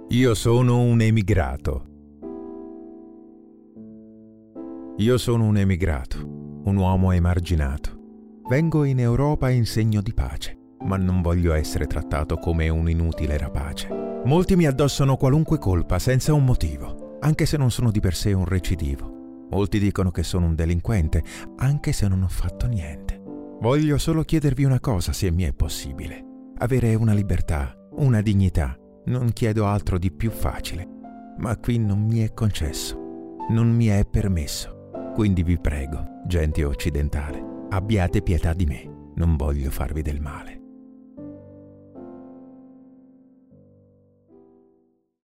Io sono un emigrato. Io sono un emigrato, un uomo emarginato. Vengo in Europa in segno di pace, ma non voglio essere trattato come un inutile rapace. Molti mi addossano qualunque colpa senza un motivo, anche se non sono di per sé un recidivo. Molti dicono che sono un delinquente, anche se non ho fatto niente. Voglio solo chiedervi una cosa, se mi è possibile. Avere una libertà, una dignità. Non chiedo altro di più facile, ma qui non mi è concesso, non mi è permesso. Quindi vi prego, gente occidentale, abbiate pietà di me, non voglio farvi del male.